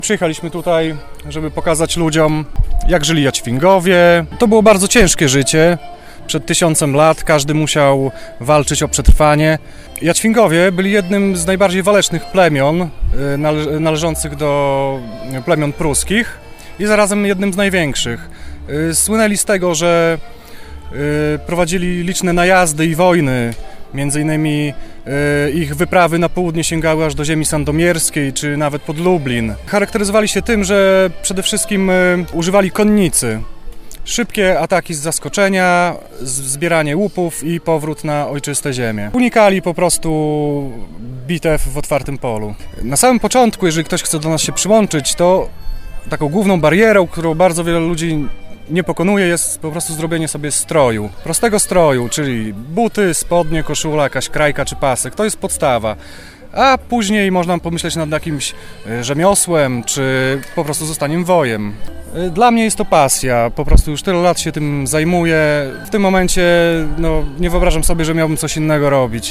Przyjechaliśmy tutaj, żeby pokazać ludziom, jak żyli Jaćwingowie. To było bardzo ciężkie życie. Przed 1000 lat każdy musiał walczyć o przetrwanie. Jaćwingowie byli jednym z najbardziej walecznych plemion należących do plemion pruskich i zarazem jednym z największych. Słynęli z tego, że prowadzili liczne najazdy i wojny. Między innymi ich wyprawy na południe sięgały aż do ziemi sandomierskiej, czy nawet pod Lublin. Charakteryzowali się tym, że przede wszystkim używali konnicy. Szybkie ataki z zaskoczenia, zbieranie łupów i powrót na ojczyste ziemię. Unikali po prostu bitew w otwartym polu. Na samym początku, jeżeli ktoś chce do nas się przyłączyć, to taką główną barierą, którą bardzo wiele ludzi nie pokonuje, jest po prostu zrobienie sobie stroju. Prostego stroju, czyli buty, spodnie, koszula, jakaś krajka czy pasek. To jest podstawa. A później można pomyśleć nad jakimś rzemiosłem, czy po prostu zostaniem wojem. Dla mnie jest to pasja, po prostu już tyle lat się tym zajmuję. W tym momencie nie wyobrażam sobie, że miałbym coś innego robić.